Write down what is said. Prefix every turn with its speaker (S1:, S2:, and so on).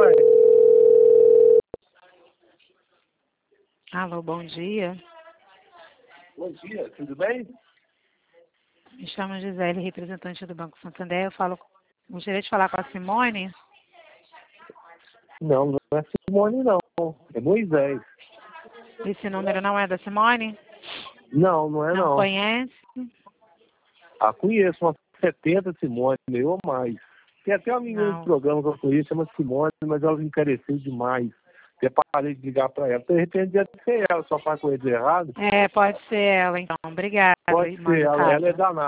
S1: pai.
S2: Alô, bom dia.
S1: Bom dia, tudo bem?
S2: Me chamo Gisele, representante do Banco Santander. Gostaria de falar com a Simone.
S1: Não, não é Simone, não. É Moisés.
S2: Esse número não é da Simone?
S1: Não, não é
S2: Não
S1: não.
S2: conhece?
S1: Conheço umas 70 Simone, ou mais. Tem até uma menina de
S2: Não.
S1: programa que eu conheço, chama Simone, mas ela me encareceu demais. Até parei de ligar para ela. De repente deve ser ela, só faz coisa errada.
S2: Pode ser ela, então. Obrigada.
S1: Pode ser, ela é danada.